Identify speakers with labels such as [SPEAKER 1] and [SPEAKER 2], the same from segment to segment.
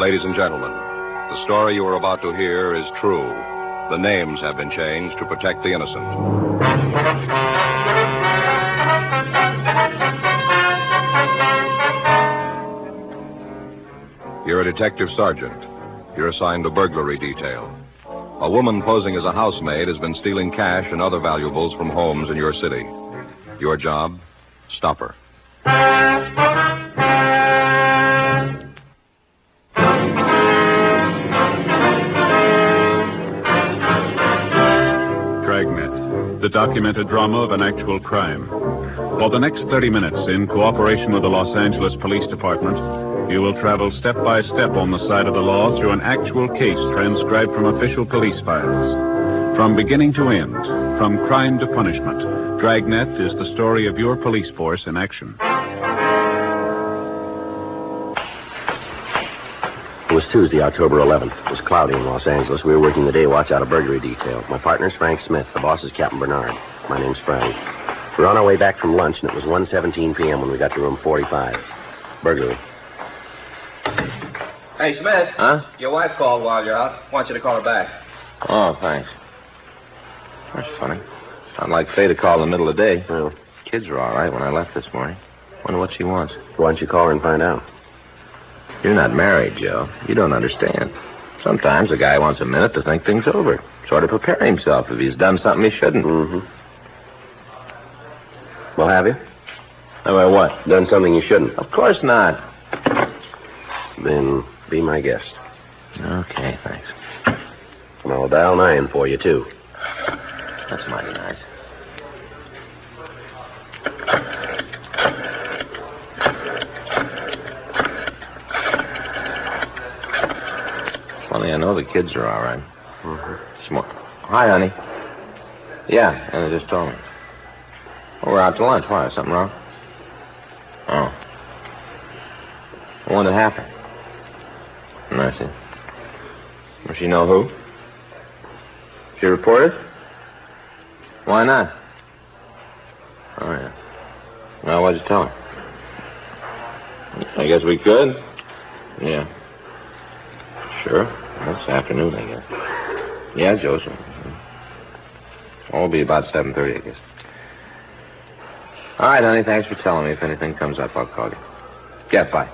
[SPEAKER 1] Ladies and gentlemen, the story you are about to hear is true. The names have been changed to protect the innocent. You're a detective sergeant. You're assigned to burglary detail. A woman posing as a housemaid has been stealing cash and other valuables from homes in your city. Your job? Stop her.
[SPEAKER 2] Dragnet, the documented drama of an actual crime. For the next 30 minutes, in cooperation with the Los Angeles Police Department, you will travel step by step on the side of the law through an actual case transcribed from official police files. From beginning to end, from crime to punishment, Dragnet is the story of your police force in action.
[SPEAKER 3] It was Tuesday, October 11th. It was cloudy in Los Angeles. We were working the day watch out of burglary detail. My partner's Frank Smith. The boss is Captain Bernard. My name's Frank. We were on our way back from lunch, and it was 1:17 p.m. when we got to room 45. Burglary.
[SPEAKER 4] Hey, Smith.
[SPEAKER 3] Huh?
[SPEAKER 4] Your wife called while you're out. Wants you to call her back.
[SPEAKER 5] Oh, thanks. That's funny. Sound like Faye to call in the middle of the day.
[SPEAKER 3] Well,
[SPEAKER 5] Kids are all right when I left this morning. Wonder what she wants.
[SPEAKER 3] why don't you call her and find out?
[SPEAKER 5] You're not married, Joe. You don't understand. Sometimes a guy wants a minute to think things over. Sort of prepare himself if he's done something he shouldn't.
[SPEAKER 3] Mm-hmm. Well, have you?
[SPEAKER 5] Well, what?
[SPEAKER 3] Done something you shouldn't?
[SPEAKER 5] Of course not.
[SPEAKER 3] Then be my guest.
[SPEAKER 5] Okay, thanks.
[SPEAKER 3] And I'll dial 9 for you, too.
[SPEAKER 5] That's mighty nice. Funny, I know the kids are all right.
[SPEAKER 3] Mm-hmm.
[SPEAKER 5] Hi, honey. Yeah, Anna just told me. Oh, we're out to lunch. Why? Something wrong? Oh. What happened? I see. Does she know who? She reported? Why not? Oh, yeah. Well, what'd you tell her? I guess we could. Yeah. Sure. This afternoon, I guess. Yeah, Joseph. It'll be about 7:30, I guess. All right, honey, thanks for telling me. If anything comes up, I'll call you. Yeah, bye.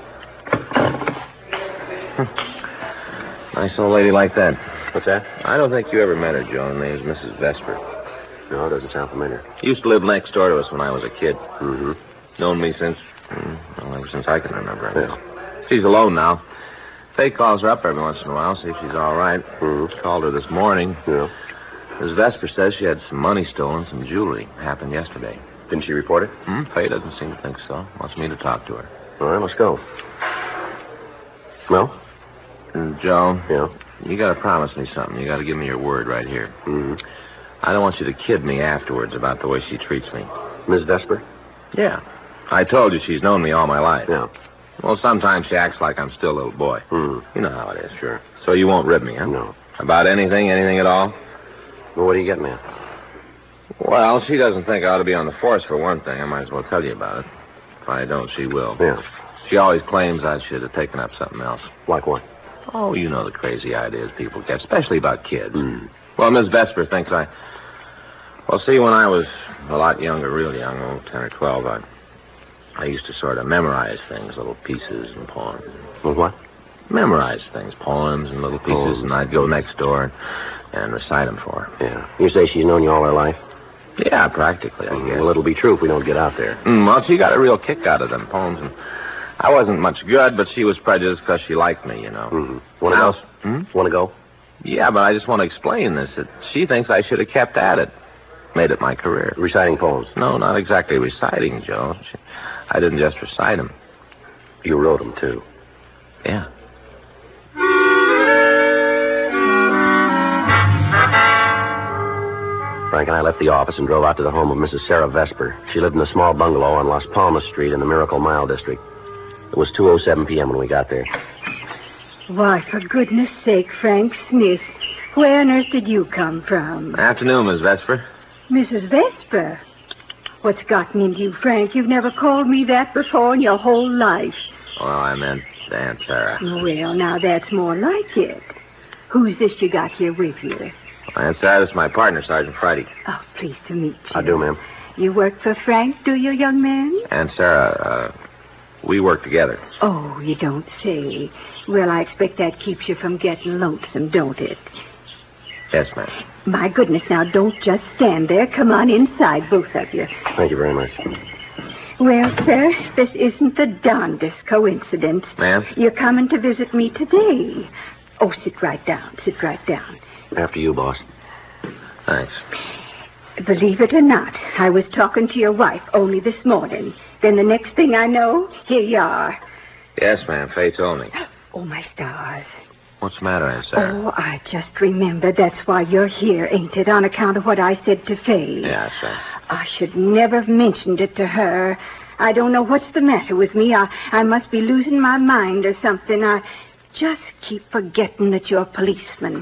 [SPEAKER 5] Nice old lady like that.
[SPEAKER 3] What's that?
[SPEAKER 5] I don't think you ever met her, Joe. Her name's Mrs. Vesper.
[SPEAKER 3] No, it doesn't sound familiar.
[SPEAKER 5] Used to live next door to us when I was a kid.
[SPEAKER 3] Mm-hmm.
[SPEAKER 5] Known me since, ever since I can remember, I guess.
[SPEAKER 3] Yeah.
[SPEAKER 5] She's alone now. Faye calls her up every once in a while, see if she's all right.
[SPEAKER 3] Mm-hmm.
[SPEAKER 5] Called her this morning.
[SPEAKER 3] Yeah.
[SPEAKER 5] Mrs. Vesper says she had some money stolen, some jewelry. Happened yesterday.
[SPEAKER 3] Didn't she report it?
[SPEAKER 5] Faye doesn't seem to think so. Wants me to talk to her.
[SPEAKER 3] All right, let's go. Well?
[SPEAKER 5] Joe,
[SPEAKER 3] Yeah?
[SPEAKER 5] you got to promise me something. You got to give me your word right here.
[SPEAKER 3] Mm-hmm.
[SPEAKER 5] I don't want you to kid me afterwards about the way she treats me.
[SPEAKER 3] Ms. Vesper?
[SPEAKER 5] Yeah. I told you she's known me all my life.
[SPEAKER 3] Yeah.
[SPEAKER 5] Well, sometimes she acts like I'm still a little boy.
[SPEAKER 3] Mm.
[SPEAKER 5] You know how it is.
[SPEAKER 3] Sure.
[SPEAKER 5] So you won't rib me, huh?
[SPEAKER 3] No.
[SPEAKER 5] About anything at all?
[SPEAKER 3] Well, what are you getting at?
[SPEAKER 5] Well, she doesn't think I ought to be on the force for one thing. I might as well tell you about it. If I don't, she will.
[SPEAKER 3] Yeah.
[SPEAKER 5] She always claims I should have taken up something else.
[SPEAKER 3] Like what?
[SPEAKER 5] Oh, you know the crazy ideas people get, especially about kids.
[SPEAKER 3] Mm.
[SPEAKER 5] Well, Miss Vesper thinks Well, see, when I was a lot younger, real young, 10 or 12, I used to sort of memorize things, little pieces and poems.
[SPEAKER 3] Well, what?
[SPEAKER 5] Memorize things, poems and little pieces, and I'd go next door and recite them for her.
[SPEAKER 3] Yeah. You say she's known you all her life?
[SPEAKER 5] Yeah, practically, I guess.
[SPEAKER 3] Well, it'll be true if we don't get out there.
[SPEAKER 5] Well, she got a real kick out of them poems, and I wasn't much good, but she was prejudiced because she liked me, you know.
[SPEAKER 3] Mm-hmm. Want to go? Want to go?
[SPEAKER 5] Yeah, but I just want to explain this. That she thinks I should have kept at it. Made it my career.
[SPEAKER 3] Reciting poems?
[SPEAKER 5] No, not exactly reciting, Joe. I didn't just recite them.
[SPEAKER 3] You wrote them, too.
[SPEAKER 5] Yeah.
[SPEAKER 3] Frank and I left the office and drove out to the home of Mrs. Sarah Vesper. She lived in a small bungalow on Las Palmas Street in the Miracle Mile district. It was 2:07 p.m. when we got there.
[SPEAKER 6] Why, for goodness sake, Frank Smith, where on earth did you come from?
[SPEAKER 5] Afternoon, Miss Vesper.
[SPEAKER 6] Mrs. Vesper? What's gotten into you, Frank? You've never called me that before in your whole life.
[SPEAKER 5] Oh, I meant Aunt Sarah.
[SPEAKER 6] Well, now that's more like it. Who's this you got here with you?
[SPEAKER 5] Aunt Sarah, this is my partner, Sergeant Friday.
[SPEAKER 6] Oh, pleased to meet you.
[SPEAKER 3] I do, ma'am.
[SPEAKER 6] You work for Frank, do you, young man?
[SPEAKER 5] Aunt Sarah, we work together.
[SPEAKER 6] Oh, you don't say. Well, I expect that keeps you from getting lonesome, don't it?
[SPEAKER 5] Yes, ma'am.
[SPEAKER 6] My goodness, now don't just stand there. Come on inside, both of you.
[SPEAKER 3] Thank you very much.
[SPEAKER 6] Well, sir, this isn't the darndest coincidence.
[SPEAKER 5] Ma'am?
[SPEAKER 6] You're coming to visit me today. Oh, sit right down. Sit right down.
[SPEAKER 3] After you, boss.
[SPEAKER 5] Thanks.
[SPEAKER 6] Believe it or not, I was talking to your wife only this morning. Then the next thing I know, here you are.
[SPEAKER 5] Yes, ma'am. Faye told me.
[SPEAKER 6] Oh, my stars.
[SPEAKER 5] What's the matter, Aunt Sarah?
[SPEAKER 6] Oh, I just remembered that's why you're here, ain't it? On account of what I said to Faye.
[SPEAKER 5] Yeah, sir.
[SPEAKER 6] I should never have mentioned it to her. I don't know what's the matter with me. I must be losing my mind or something. I just keep forgetting that you're a policeman.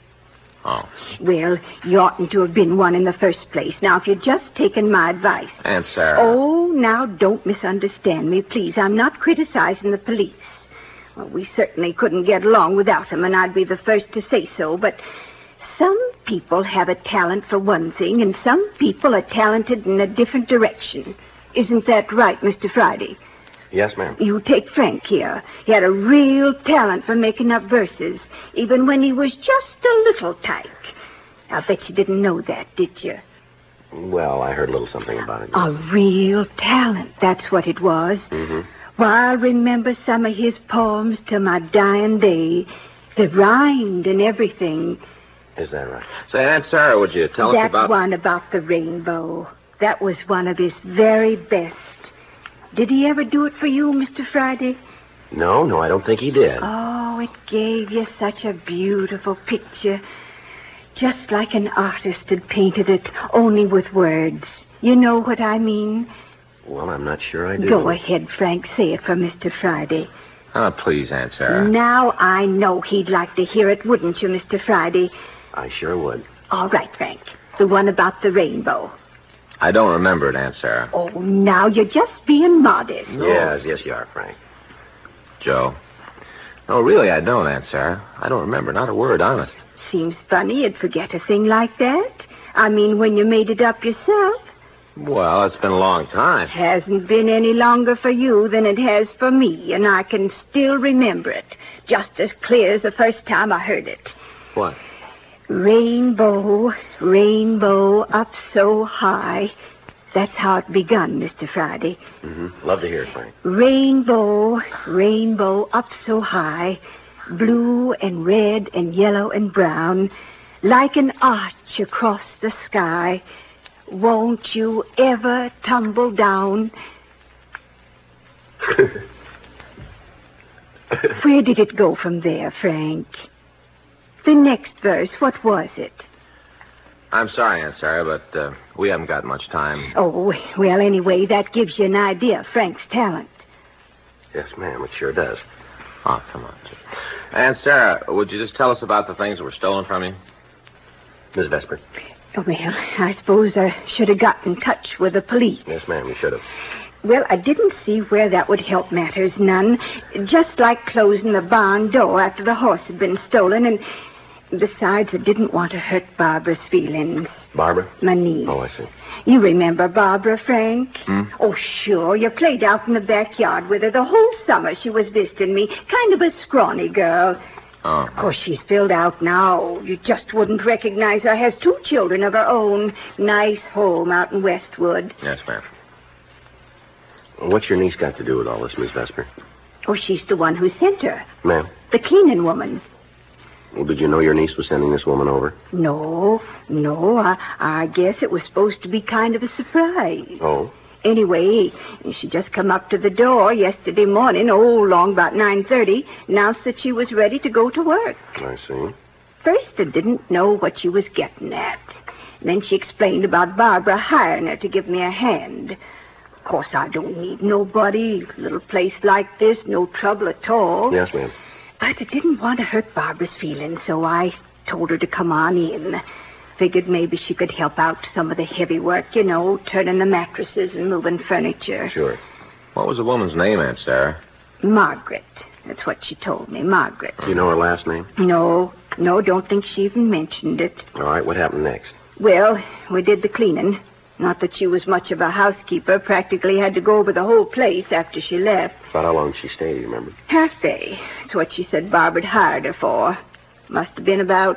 [SPEAKER 5] Oh.
[SPEAKER 6] Well, you oughtn't to have been one in the first place. Now, if you'd just taken my advice.
[SPEAKER 5] Aunt Sarah.
[SPEAKER 6] Oh, now, don't misunderstand me, please. I'm not criticizing the police. Well, we certainly couldn't get along without them, and I'd be the first to say so, but some people have a talent for one thing, and some people are talented in a different direction. Isn't that right, Mr. Friday?
[SPEAKER 3] Yes, ma'am.
[SPEAKER 6] You take Frank here. He had a real talent for making up verses, even when he was just a little tyke. I bet you didn't know that, did you?
[SPEAKER 3] Well, I heard a little something about it.
[SPEAKER 6] A real talent, that's what it was.
[SPEAKER 3] Mm-hmm.
[SPEAKER 6] Why, I remember some of his poems till my dying day. They rhymed and everything.
[SPEAKER 3] Is that right?
[SPEAKER 5] Say, Aunt Sarah, would you tell us
[SPEAKER 6] That
[SPEAKER 5] about...
[SPEAKER 6] one about the rainbow. That was one of his very best. Did he ever do it for you, Mr. Friday?
[SPEAKER 3] No, I don't think he did.
[SPEAKER 6] Oh, it gave you such a beautiful picture. Just like an artist had painted it, only with words. You know what I mean?
[SPEAKER 3] Well, I'm not sure I do.
[SPEAKER 6] Go ahead, Frank. Say it for Mr. Friday.
[SPEAKER 5] Oh, please, Aunt Sarah.
[SPEAKER 6] Now I know he'd like to hear it, wouldn't you, Mr. Friday?
[SPEAKER 3] I sure would.
[SPEAKER 6] All right, Frank. The one about the rainbow.
[SPEAKER 5] I don't remember it, Aunt Sarah.
[SPEAKER 6] Oh, now you're just being modest.
[SPEAKER 3] Yes, you are, Frank.
[SPEAKER 5] Joe. No, really, I don't, Aunt Sarah. I don't remember, not a word, honest.
[SPEAKER 6] Seems funny you'd forget a thing like that. I mean, when you made it up yourself.
[SPEAKER 5] Well, it's been a long time.
[SPEAKER 6] Hasn't been any longer for you than it has for me, and I can still remember it, just as clear as the first time I heard it.
[SPEAKER 5] What?
[SPEAKER 6] Rainbow, rainbow, up so high. That's how it begun, Mr. Friday.
[SPEAKER 3] Mm-hmm. Love to hear it, Frank.
[SPEAKER 6] Rainbow, rainbow, up so high, blue and red and yellow and brown, like an arch across the sky. Won't you ever tumble down? Where did it go from there, Frank? The next verse, what was it?
[SPEAKER 5] I'm sorry, Aunt Sarah, but we haven't got much time.
[SPEAKER 6] Oh, well, anyway, that gives you an idea of Frank's talent.
[SPEAKER 3] Yes, ma'am, it sure does.
[SPEAKER 5] Oh, come on. Aunt Sarah, would you just tell us about the things that were stolen from you?
[SPEAKER 3] Miss Vesper.
[SPEAKER 6] Oh, well, I suppose I should have got in touch with the police.
[SPEAKER 3] Yes, ma'am, you should have.
[SPEAKER 6] Well, I didn't see where that would help matters none. Just like closing the barn door after the horse had been stolen, and besides, I didn't want to hurt Barbara's feelings.
[SPEAKER 3] Barbara?
[SPEAKER 6] My niece.
[SPEAKER 3] Oh, I see.
[SPEAKER 6] You remember Barbara, Frank?
[SPEAKER 5] Hmm?
[SPEAKER 6] Oh, sure. You played out in the backyard with her the whole summer she was visiting me. Kind of a scrawny girl.
[SPEAKER 5] Oh.
[SPEAKER 6] Of course, she's filled out now. You just wouldn't recognize her. Has 2 children of her own. Nice home out in Westwood.
[SPEAKER 5] Yes, ma'am.
[SPEAKER 3] What's your niece got to do with all this, Miss Vesper?
[SPEAKER 6] Oh, she's the one who sent her.
[SPEAKER 3] Ma'am?
[SPEAKER 6] The cleaning woman.
[SPEAKER 3] Well, did you know your niece was sending this woman over?
[SPEAKER 6] No. I guess it was supposed to be kind of a surprise.
[SPEAKER 3] Oh?
[SPEAKER 6] Anyway, she just come up to the door yesterday morning, long about 9:30, announced that she was ready to go to work.
[SPEAKER 3] I see.
[SPEAKER 6] First, I didn't know what she was getting at. And then she explained about Barbara hiring her to give me a hand. Of course, I don't need nobody. Little place like this, no trouble at all.
[SPEAKER 3] Yes, ma'am.
[SPEAKER 6] But I didn't want to hurt Barbara's feelings, so I told her to come on in. Figured maybe she could help out some of the heavy work, turning the mattresses and moving furniture.
[SPEAKER 3] Sure.
[SPEAKER 5] What was the woman's name, Aunt Sarah?
[SPEAKER 6] Margaret. That's what she told me, Margaret.
[SPEAKER 3] Do you know her last name?
[SPEAKER 6] No, don't think she even mentioned it.
[SPEAKER 3] All right, what happened next?
[SPEAKER 6] Well, we did the cleaning. Not that she was much of a housekeeper. Practically had to go over the whole place after she left.
[SPEAKER 3] About how long did she stay, do you remember?
[SPEAKER 6] Half day. That's what she said Barbara had hired her for. Must have been about,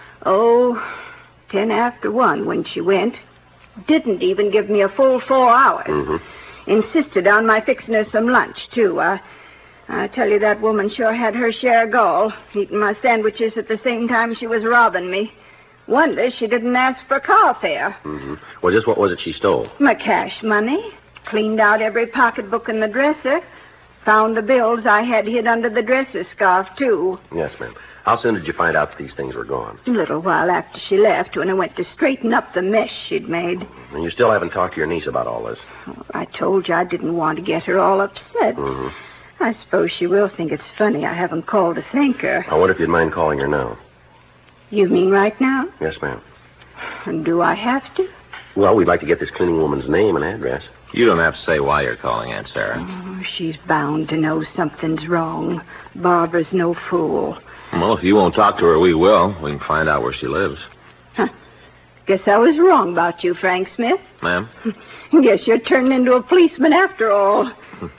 [SPEAKER 6] 10 after 1 when she went. Didn't even give me a full 4 hours.
[SPEAKER 3] Mm-hmm.
[SPEAKER 6] Insisted on my fixing her some lunch, too. I tell you, that woman sure had her share of gall, eating my sandwiches at the same time she was robbing me. Wonder she didn't ask for car fare.
[SPEAKER 3] Mm-hmm. Well, just what was it she stole?
[SPEAKER 6] My cash money. Cleaned out every pocketbook in the dresser. Found the bills I had hid under the dresser scarf, too.
[SPEAKER 3] Yes, ma'am. How soon did you find out that these things were gone?
[SPEAKER 6] A little while after she left, when I went to straighten up the mess she'd made.
[SPEAKER 3] And you still haven't talked to your niece about all this?
[SPEAKER 6] Oh, I told you I didn't want to get her all upset.
[SPEAKER 3] Mm-hmm.
[SPEAKER 6] I suppose she will think it's funny I haven't called to thank her.
[SPEAKER 3] I wonder if you'd mind calling her now.
[SPEAKER 6] You mean right now?
[SPEAKER 3] Yes, ma'am.
[SPEAKER 6] Do I have to?
[SPEAKER 3] Well, we'd like to get this cleaning woman's name and address.
[SPEAKER 5] You don't have to say why you're calling, Aunt Sarah.
[SPEAKER 6] Oh, she's bound to know something's wrong. Barbara's no fool.
[SPEAKER 5] Well, if you won't talk to her, we will. We can find out where she lives.
[SPEAKER 6] Huh. Guess I was wrong about you, Frank Smith.
[SPEAKER 5] Ma'am?
[SPEAKER 6] Guess you're turning into a policeman after all.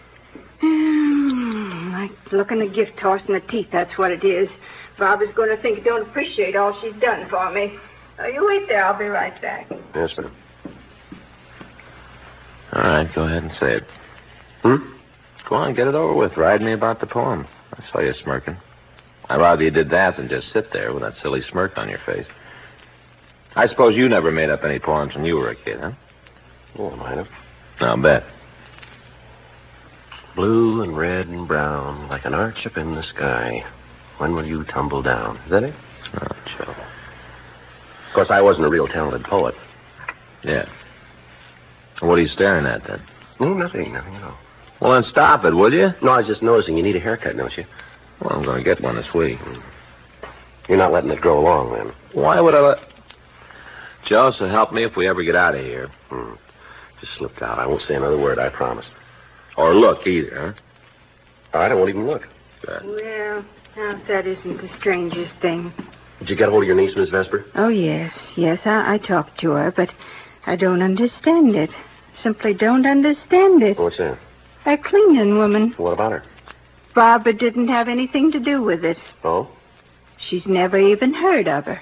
[SPEAKER 6] Like looking a gift horse in the teeth, that's what it is. Barbara's going to think I don't appreciate all she's done for me. You wait there. I'll be right back.
[SPEAKER 3] Yes, ma'am.
[SPEAKER 5] All right, go ahead and say it.
[SPEAKER 3] Hmm?
[SPEAKER 5] Go on, get it over with. Ride me about the poem. I saw you smirking. I'd rather you did that than just sit there with that silly smirk on your face. I suppose you never made up any poems when you were a kid, huh?
[SPEAKER 3] Oh, I might have.
[SPEAKER 5] I'll bet.
[SPEAKER 3] Blue and red and brown, like an arch up in the sky. When will you tumble down? Is that it?
[SPEAKER 5] Oh, Joe.
[SPEAKER 3] Of course, I wasn't a real talented poet.
[SPEAKER 5] Yeah. What are you staring at, then?
[SPEAKER 3] No, nothing at all.
[SPEAKER 5] Well, then stop it, will you?
[SPEAKER 3] No, I was just noticing you need a haircut, don't you?
[SPEAKER 5] Well, I'm going to get one this week.
[SPEAKER 3] You're not letting it grow long, then?
[SPEAKER 5] Why would I let... Joe, so help me if we ever get out of here.
[SPEAKER 3] Just slipped out. I won't say another word, I promise.
[SPEAKER 5] Or look either, huh?
[SPEAKER 3] All right, I won't even look.
[SPEAKER 5] Good.
[SPEAKER 6] Well, now that isn't the strangest thing.
[SPEAKER 3] Did you get hold of your niece, Miss Vesper?
[SPEAKER 6] Oh, yes. Yes, I talked to her, but I don't understand it. Simply don't understand it.
[SPEAKER 3] What's that?
[SPEAKER 6] A cleaning woman.
[SPEAKER 3] What about her?
[SPEAKER 6] Barbara didn't have anything to do with it.
[SPEAKER 3] Oh?
[SPEAKER 6] She's never even heard of her.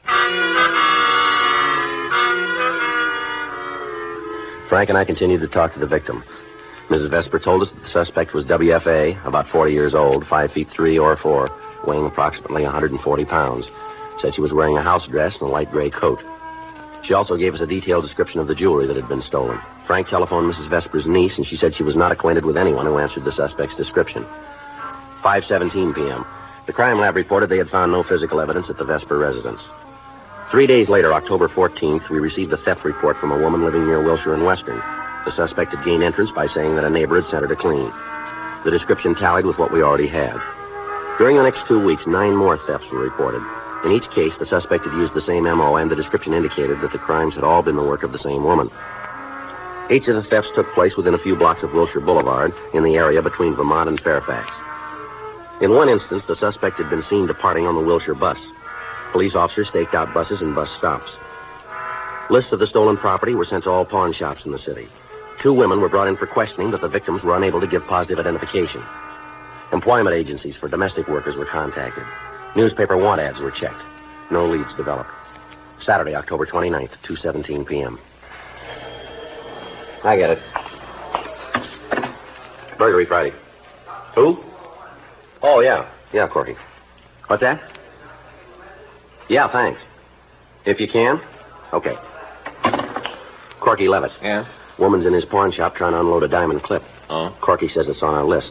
[SPEAKER 3] Frank and I continued to talk to the victim. Mrs. Vesper told us that the suspect was WFA, about 40 years old, 5'3" or 4", weighing approximately 140 pounds. Said she was wearing a house dress and a light gray coat. She also gave us a detailed description of the jewelry that had been stolen. Frank telephoned Mrs. Vesper's niece, and she said she was not acquainted with anyone who answered the suspect's description. 5:17 p.m. The crime lab reported they had found no physical evidence at the Vesper residence. 3 days later, October 14th, we received a theft report from a woman living near Wilshire and Western. The suspect had gained entrance by saying that a neighbor had sent her to clean. The description tallied with what we already had. During the next 2 weeks, 9 more thefts were reported. In each case, the suspect had used the same MO, and the description indicated that the crimes had all been the work of the same woman. Each of the thefts took place within a few blocks of Wilshire Boulevard, in the area between Vermont and Fairfax. In one instance, the suspect had been seen departing on the Wilshire bus. Police officers staked out buses and bus stops. Lists of the stolen property were sent to all pawn shops in the city. 2 women were brought in for questioning, but the victims were unable to give positive identification. Employment agencies for domestic workers were contacted. Newspaper want ads were checked. No leads developed. Saturday, October 29th, 2:17 p.m. I get it. Burglary Friday. Who? Oh, yeah. Yeah, Corky. What's that? Yeah, thanks. If you can? Okay. Corky Levitt.
[SPEAKER 5] Yeah?
[SPEAKER 3] Woman's in his pawn shop trying to unload a diamond clip.
[SPEAKER 5] Oh?
[SPEAKER 3] Corky says it's on our list.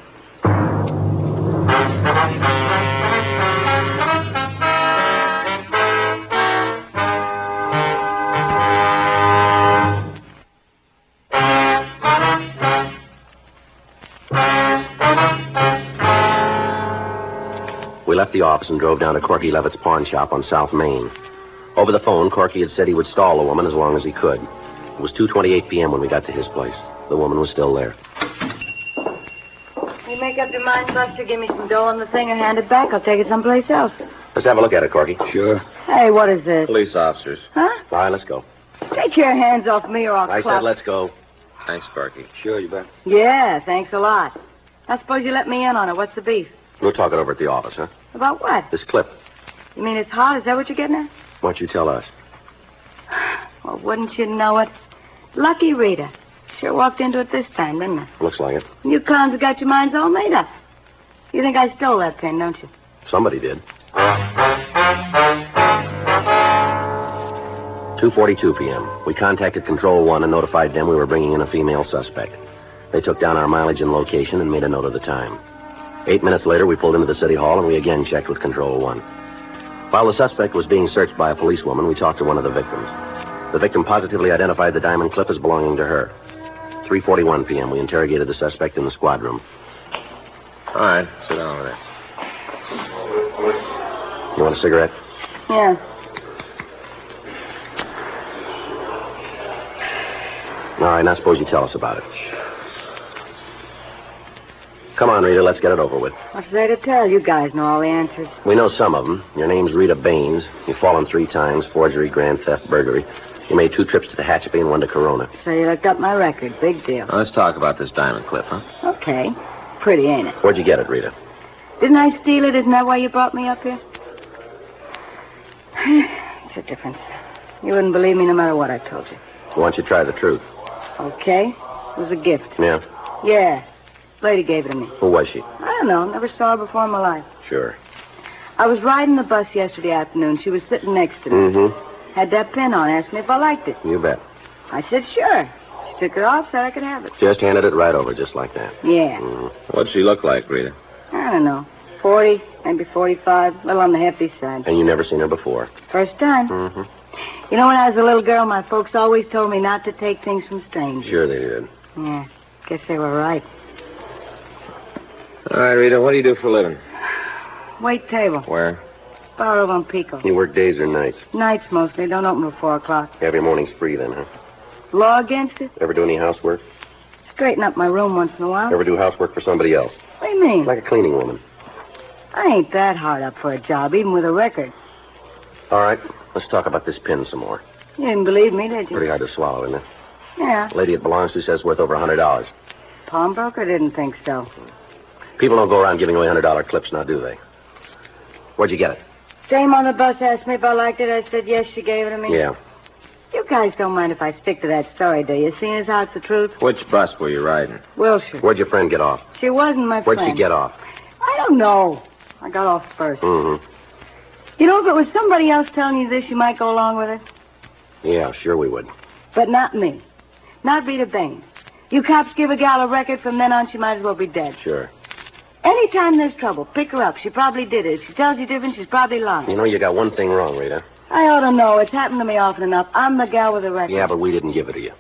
[SPEAKER 3] We left the office and drove down to Corky Levitt's pawn shop on South Main. Over the phone, Corky had said he would stall the woman as long as he could. It was 2:28 p.m. when we got to his place. The woman was still there.
[SPEAKER 7] You make up your mind, Buster, give me some dough on the thing or hand it back. I'll take it someplace else.
[SPEAKER 3] Let's have a look at it, Corky.
[SPEAKER 8] Sure.
[SPEAKER 7] Hey, what is this?
[SPEAKER 5] Police officers.
[SPEAKER 7] Huh?
[SPEAKER 3] All right, let's go.
[SPEAKER 7] Take your hands off me or I'll
[SPEAKER 3] I
[SPEAKER 7] clop.
[SPEAKER 3] said let's go.
[SPEAKER 5] Thanks, Sparky.
[SPEAKER 8] Sure, you bet.
[SPEAKER 7] Yeah, thanks a lot. I suppose you let me in on it. What's the beef?
[SPEAKER 3] We'll talk it over at the office, huh?
[SPEAKER 7] About what?
[SPEAKER 3] This clip.
[SPEAKER 7] You mean it's hot? Is that what you're getting at?
[SPEAKER 3] Why don't you tell us?
[SPEAKER 7] Well, wouldn't you know it? Lucky Rita. Sure walked into it this time, didn't I?
[SPEAKER 3] Looks like it.
[SPEAKER 7] You clowns have got your minds all made up. You think I stole that pin, don't you?
[SPEAKER 3] Somebody did. 2:42 p.m. We contacted Control 1 and notified them we were bringing in a female suspect. They took down our mileage and location and made a note of the time. 8 minutes later, we pulled into the city hall and we again checked with Control 1. While the suspect was being searched by a policewoman, we talked to one of the victims. The victim positively identified the diamond clip as belonging to her. 3:41 p.m. We interrogated the suspect in the squad room.
[SPEAKER 5] All right, sit down over there.
[SPEAKER 3] You want a cigarette?
[SPEAKER 7] Yeah.
[SPEAKER 3] All right, now suppose you tell us about it. Come on, Rita, let's get it over with.
[SPEAKER 7] What's there to tell? You guys know all the answers.
[SPEAKER 3] We know some of them. Your name's Rita Baines. You've fallen 3 times, forgery, grand theft, burglary. You made 2 trips to Tehachapi and 1 to Corona.
[SPEAKER 7] So you looked up my record. Big deal.
[SPEAKER 5] Now, let's talk about this diamond clip, huh?
[SPEAKER 7] Okay. Pretty, ain't it?
[SPEAKER 3] Where'd you get it, Rita?
[SPEAKER 7] Didn't I steal it? Isn't that why you brought me up here? It's a difference. You wouldn't believe me no matter what I told you.
[SPEAKER 3] Why don't you try the truth?
[SPEAKER 7] Okay. It was a gift.
[SPEAKER 3] Yeah?
[SPEAKER 7] Yeah. Lady gave it to me.
[SPEAKER 3] Who was she?
[SPEAKER 7] I don't know. Never saw her before in my life.
[SPEAKER 3] Sure.
[SPEAKER 7] I was riding the bus yesterday afternoon. She was sitting next to me.
[SPEAKER 3] Mm-hmm.
[SPEAKER 7] Had that pin on. Asked me if I liked it.
[SPEAKER 3] You bet.
[SPEAKER 7] I said, sure. She took it off, said I could have it.
[SPEAKER 3] Just handed it right over, just like that.
[SPEAKER 7] Yeah.
[SPEAKER 3] Mm-hmm.
[SPEAKER 5] What'd she look like, Rita?
[SPEAKER 7] I don't know. 40, maybe 45. A little on the hefty side.
[SPEAKER 3] And you never seen her before?
[SPEAKER 7] First time.
[SPEAKER 3] Mm-hmm.
[SPEAKER 7] You know, when I was a little girl, my folks always told me not to take things from strangers.
[SPEAKER 3] Sure they did.
[SPEAKER 7] Yeah. Guess they were right.
[SPEAKER 5] All right, Rita, what do you do for a living?
[SPEAKER 7] Wait table.
[SPEAKER 5] Where?
[SPEAKER 7] Bar over on Pico.
[SPEAKER 3] You work days or nights?
[SPEAKER 7] Nights mostly. Don't open till 4 o'clock.
[SPEAKER 3] You have your morning spree then, huh?
[SPEAKER 7] Law against it?
[SPEAKER 3] Ever do any housework?
[SPEAKER 7] Straighten up my room once in a while.
[SPEAKER 3] Ever do housework for somebody else?
[SPEAKER 7] What do you mean?
[SPEAKER 3] Like a cleaning woman.
[SPEAKER 7] I ain't that hard up for a job, even with a record.
[SPEAKER 3] All right, let's talk about this pin some more.
[SPEAKER 7] You didn't believe me, did you?
[SPEAKER 3] Pretty hard to swallow, isn't it?
[SPEAKER 7] Yeah.
[SPEAKER 3] The lady it belongs to says worth over $100.
[SPEAKER 7] Pawnbroker didn't think so.
[SPEAKER 3] People don't go around giving away $100 clips now, do they? Where'd you get it?
[SPEAKER 7] Dame on the bus asked me if I liked it. I said yes, she gave it to me.
[SPEAKER 3] Yeah.
[SPEAKER 7] You guys don't mind if I stick to that story, do you? Seeing as how it's the truth?
[SPEAKER 5] Which bus were you riding?
[SPEAKER 7] Wilshire.
[SPEAKER 3] Where'd your friend get off?
[SPEAKER 7] She wasn't my
[SPEAKER 3] Where'd
[SPEAKER 7] friend.
[SPEAKER 3] she get off?
[SPEAKER 7] I don't know. I got off first.
[SPEAKER 3] Mm-hmm.
[SPEAKER 7] You know, if it was somebody else telling you this, you might go along with it.
[SPEAKER 3] Yeah, sure we would.
[SPEAKER 7] But not me. Not Rita Baines. You cops give a gal a record, from then on she might as well be dead.
[SPEAKER 3] Sure.
[SPEAKER 7] Anytime there's trouble, pick her up. She probably did it. If she tells you different, she's probably lying.
[SPEAKER 3] You know, you got one thing wrong, Rita.
[SPEAKER 7] I ought to know. It's happened to me often enough. I'm the gal with the record.
[SPEAKER 3] Yeah, but we didn't give it to you.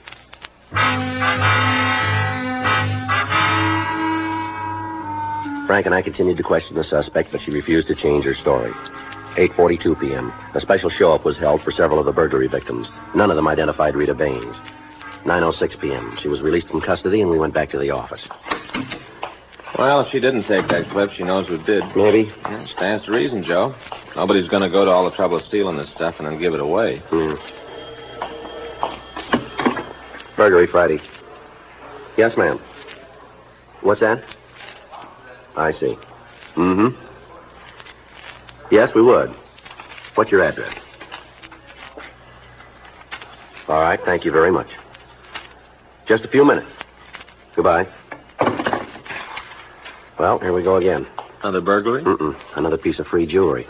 [SPEAKER 3] Frank and I continued to question the suspect, but she refused to change her story. 8:42 p.m. A special show-up was held for several of the burglary victims. None of them identified Rita Baines. 9:06 p.m. She was released from custody, and we went back to the office.
[SPEAKER 5] Well, if she didn't take that clip, she knows who did.
[SPEAKER 3] Maybe.
[SPEAKER 5] Yeah, stands to reason, Joe. Nobody's going to go to all the trouble of stealing this stuff and then give it away.
[SPEAKER 3] Burglary Friday. Yes, ma'am. What's that? I see. Mm-hmm. Yes, we would. What's your address? All right, thank you very much. Just a few minutes. Goodbye. Well, here we go again.
[SPEAKER 5] Another burglary?
[SPEAKER 3] Mm-mm. Another piece of free jewelry.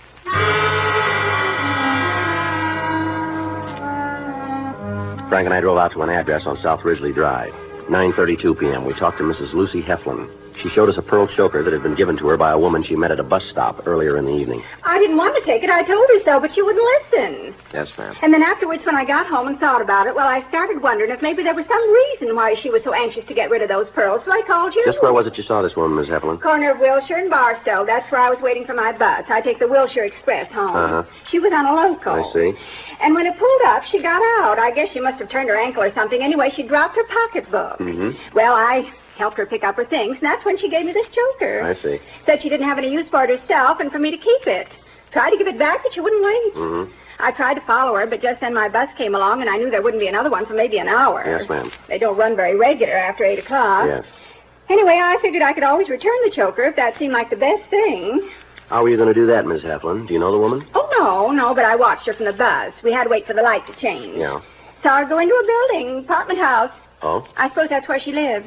[SPEAKER 3] Frank and I drove out to an address on South Ridgely Drive. 9:32 p.m. We talked to Mrs. Lucy Heflin. She showed us a pearl choker that had been given to her by a woman she met at a bus stop earlier in the evening.
[SPEAKER 6] I didn't want to take it. I told her so, but she wouldn't listen.
[SPEAKER 5] Yes, ma'am.
[SPEAKER 6] And then afterwards, when I got home and thought about it, well, I started wondering if maybe there was some reason why she was so anxious to get rid of those pearls, so I called you.
[SPEAKER 3] Just where was it you saw this woman, Miss Heflin?
[SPEAKER 6] Corner of Wilshire and Barstow. That's where I was waiting for my bus. I take the Wilshire Express home.
[SPEAKER 3] Uh-huh.
[SPEAKER 6] She was on a local.
[SPEAKER 3] I see.
[SPEAKER 6] And when it pulled up, she got out. I guess she must have turned her ankle or something. Anyway, she dropped her pocketbook.
[SPEAKER 3] Mm-hmm.
[SPEAKER 6] Well, I Helped her pick up her things, and that's when she gave me this choker.
[SPEAKER 3] I see.
[SPEAKER 6] Said she didn't have any use for it herself and for me to keep it. Tried to give it back, but she wouldn't wait.
[SPEAKER 3] Mm-hmm.
[SPEAKER 6] I tried to follow her, but just then my bus came along, and I knew there wouldn't be another one for maybe an hour.
[SPEAKER 3] Yes, ma'am.
[SPEAKER 6] They don't run very regular after 8 o'clock.
[SPEAKER 3] Yes.
[SPEAKER 6] Anyway, I figured I could always return the choker if that seemed like the best thing.
[SPEAKER 3] How were you going to do that, Miss Heflin? Do you know the woman?
[SPEAKER 6] Oh, no, but I watched her from the bus. We had to wait for the light to change.
[SPEAKER 3] Yeah.
[SPEAKER 6] Saw her go into a building, apartment house.
[SPEAKER 3] Oh?
[SPEAKER 6] I suppose that's where she lives.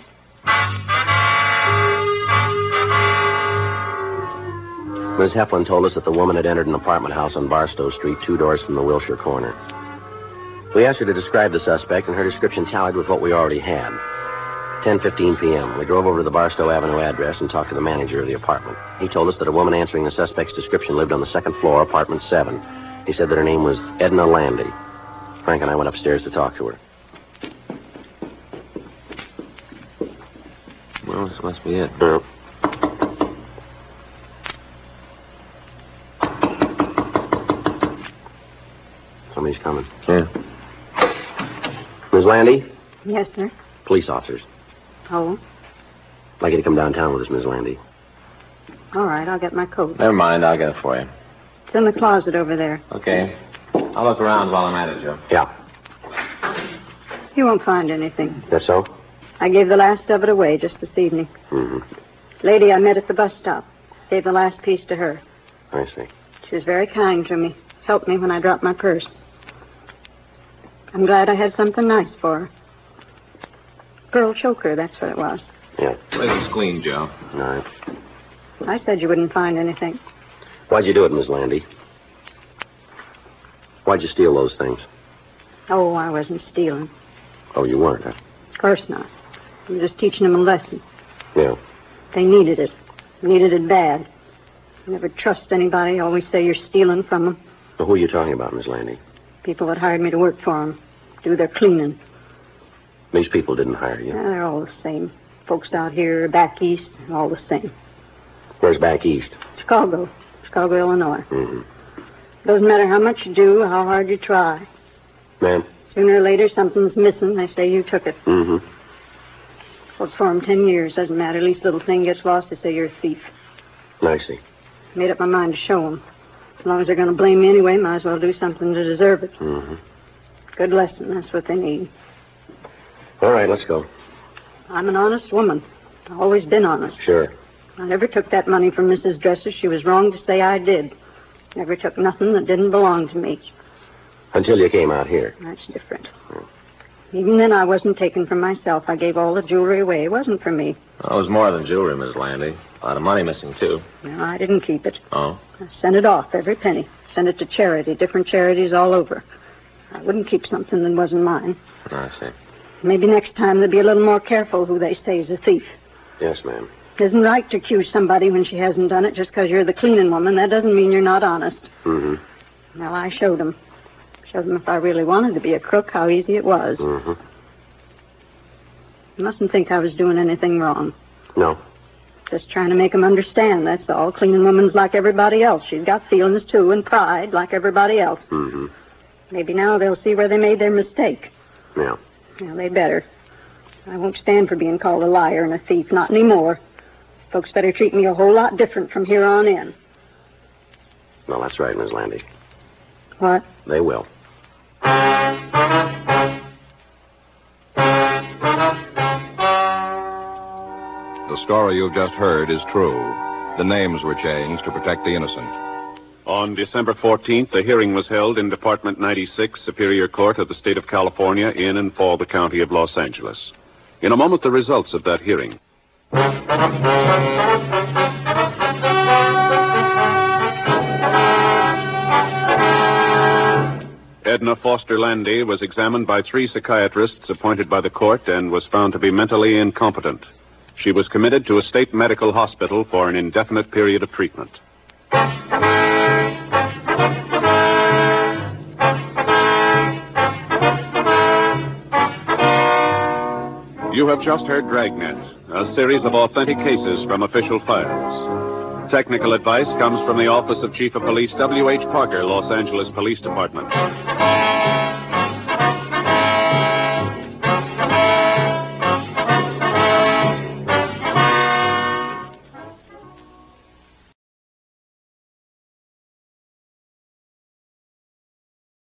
[SPEAKER 3] Miss Heflin told us that the woman had entered an apartment house on Barstow Street, 2 doors from the Wilshire corner. We asked her to describe the suspect, and her description tallied with what we already had. 10:15 p.m. We drove over to the Barstow Avenue address and talked to the manager of the apartment. He told us that a woman answering the suspect's description lived on the 2nd floor, apartment 7. He said that her name was Edna Landy. Frank and I went upstairs to talk to her.
[SPEAKER 5] Well, this must be it.
[SPEAKER 3] Yeah. Somebody's coming.
[SPEAKER 5] Yeah.
[SPEAKER 3] Miss Landy?
[SPEAKER 6] Yes, sir.
[SPEAKER 3] Police officers.
[SPEAKER 6] Oh,
[SPEAKER 3] I'd like you to come downtown with us, Miss Landy.
[SPEAKER 6] all right. I'll get my coat.
[SPEAKER 5] Never mind, I'll get it for you.
[SPEAKER 6] It's in the closet over there.
[SPEAKER 5] Okay. I'll look around while I'm at it, Joe.
[SPEAKER 3] Yeah.
[SPEAKER 6] You won't find anything.
[SPEAKER 3] That's so?
[SPEAKER 6] I gave the last of it away just this evening.
[SPEAKER 3] Mm-hmm.
[SPEAKER 6] Lady I met at the bus stop. Gave the last piece to her.
[SPEAKER 3] I see.
[SPEAKER 6] She was very kind to me. Helped me when I dropped my purse. I'm glad I had something nice for her. Pearl choker, that's what it was.
[SPEAKER 3] Yeah.
[SPEAKER 5] Place is clean, Joe.
[SPEAKER 3] All right.
[SPEAKER 6] I said you wouldn't find anything.
[SPEAKER 3] Why'd you do it, Miss Landy? Why'd you steal those things?
[SPEAKER 6] Oh, I wasn't stealing.
[SPEAKER 3] Oh, you weren't, huh?
[SPEAKER 6] Of course not. I was just teaching them a lesson.
[SPEAKER 3] Yeah.
[SPEAKER 6] They needed it. Needed it bad. Never trust anybody. Always say you're stealing from them.
[SPEAKER 3] Well, who are you talking about, Miss Landy?
[SPEAKER 6] People that hired me to work for them. Do their cleaning.
[SPEAKER 3] These people didn't hire you.
[SPEAKER 6] Yeah, they're all the same. Folks out here, back east, all the same.
[SPEAKER 3] Where's back east?
[SPEAKER 6] Chicago, Illinois.
[SPEAKER 3] Mm-hmm.
[SPEAKER 6] Doesn't matter how much you do, how hard you try.
[SPEAKER 3] Ma'am?
[SPEAKER 6] Sooner or later, something's missing. They say you took it.
[SPEAKER 3] Mm-hmm.
[SPEAKER 6] Worked for them 10 years. Doesn't matter. Least little thing gets lost, they say you're a thief.
[SPEAKER 3] I see.
[SPEAKER 6] Made up my mind to show them. As long as they're going to blame me anyway, might as well do something to deserve it.
[SPEAKER 3] Mm-hmm.
[SPEAKER 6] Good lesson. That's what they need.
[SPEAKER 3] All right, let's go.
[SPEAKER 6] I'm an honest woman. I've always been honest.
[SPEAKER 3] Sure.
[SPEAKER 6] I never took that money from Mrs. Dresser. She was wrong to say I did. Never took nothing that didn't belong to me.
[SPEAKER 3] Until you came out here.
[SPEAKER 6] That's different. Even then, I wasn't taken from myself. I gave all the jewelry away. It wasn't for me.
[SPEAKER 5] Well, it was more than jewelry, Miss Landy. A lot of money missing, too.
[SPEAKER 6] No, I didn't keep it.
[SPEAKER 5] Oh?
[SPEAKER 6] I sent it off, every penny. Sent it to charity, different charities all over. I wouldn't keep something that wasn't mine.
[SPEAKER 5] I see.
[SPEAKER 6] Maybe next time they'll be a little more careful who they say is a thief.
[SPEAKER 3] Yes, ma'am.
[SPEAKER 6] It isn't right to accuse somebody when she hasn't done it just because you're the cleaning woman. That doesn't mean you're not honest.
[SPEAKER 3] Mm-hmm.
[SPEAKER 6] Well, I showed them. Showed them if I really wanted to be a crook, how easy it was.
[SPEAKER 3] Mm-hmm.
[SPEAKER 6] You mustn't think I was doing anything wrong.
[SPEAKER 3] No.
[SPEAKER 6] Just trying to make them understand, that's all. Cleaning woman's like everybody else. She's got feelings, too, and pride like everybody else.
[SPEAKER 3] Mm-hmm.
[SPEAKER 6] Maybe now they'll see where they made their mistake.
[SPEAKER 3] Yeah.
[SPEAKER 6] Well, they better. I won't stand for being called a liar and a thief, not anymore. Folks better treat me a whole lot different from here on in.
[SPEAKER 3] Well, that's right, Miss Landy.
[SPEAKER 6] What?
[SPEAKER 3] They will.
[SPEAKER 1] The story you've just heard is true. The names were changed to protect the innocent.
[SPEAKER 2] On December 14th, a hearing was held in Department 96, Superior Court of the State of California, in and for the County of Los Angeles. In a moment, the results of that hearing. Edna Foster Landy was examined by 3 psychiatrists appointed by the court and was found to be mentally incompetent. She was committed to a state medical hospital for an indefinite period of treatment. You have just heard Dragnet, a series of authentic cases from official files. Technical advice comes from the Office of Chief of Police W.H. Parker, Los Angeles Police Department.